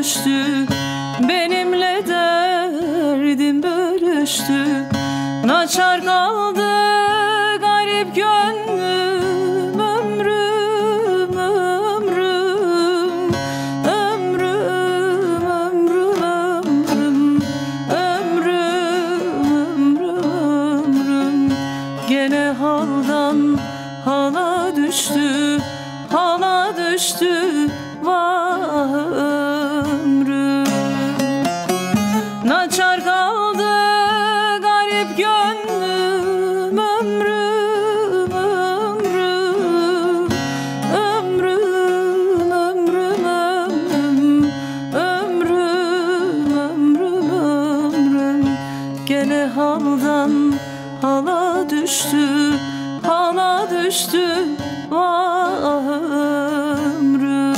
düştü, benimle derdim bölüştü. Naçar kaldı garip gönlüm, ömrüm, ömrüm, ömrüm, ömrüm, ömrüm, ömrüm, ömrüm. Gene haldan hala düştü, hala düştü, vah ömrüm. Naçar kaldı garip gönlüm, ömrüm, ömrüm, ömrüm, ömrüm, ömrüm, ömrüm, ömrüm. Gene haldan hala düştü, hala düştü, vah ömrüm.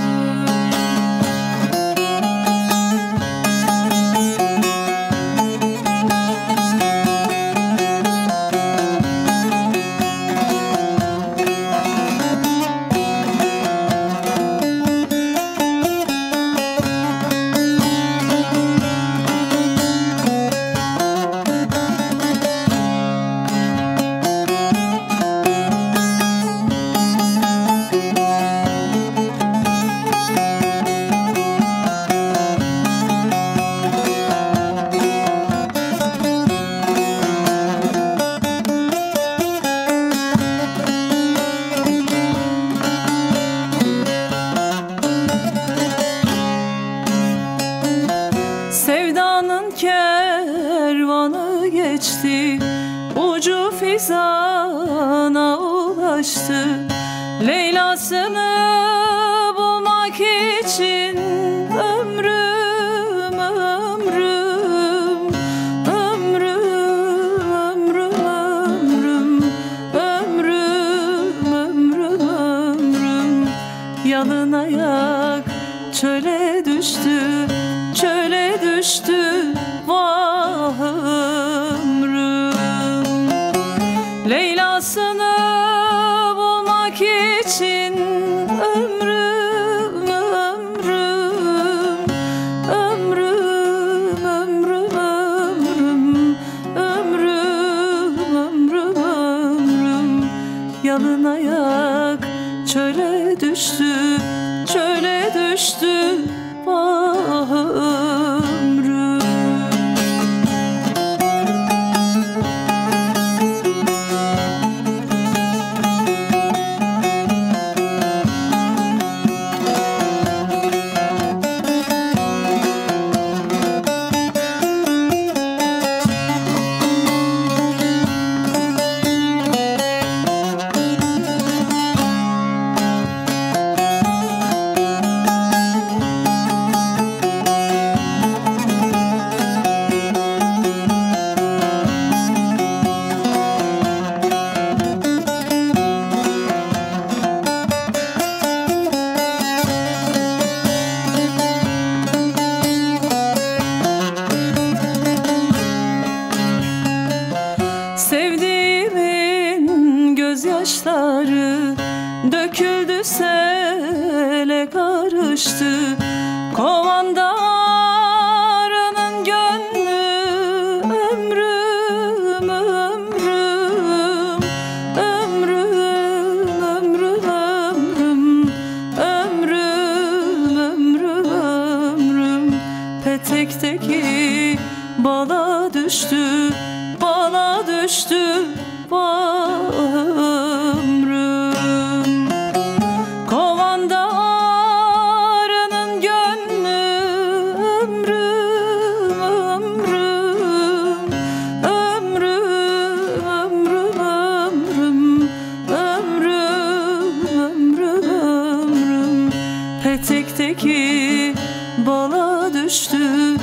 Sevdanın kervanı geçti, ucu fizana ulaştı. Leyla'sını bulmak için ömrüm, ömrüm, ömrüm, ömrüm, ömrüm, ömrüm, ömrüm, ömrüm. Yalın ayak çöle düştü, çöle düştü, vah ömrüm. Leyla'sını bulmak için ömrüm, ömrüm, ömrüm, ömrüm, ömrüm, ömrüm, ömrüm, ömrüm. Yalın ayak çöle düştü, çöle düştü, vah ömrüm. Sevdiğimin gözyaşları döküldü, sele karıştı. Kovanda arının gönlü, ömrüm, ömrüm, ömrüm, ömrüm, ömrüm, ömrüm, ömrüm, ömrüm. Petekteki bala düştü, bala düştü, vah ömrüm. Kovanda arının gönlü, ömrüm, ömrüm, ömrüm, ömrüm, ömrüm, ömrüm, ömrüm, ömrüm. Petekteki bala düştü,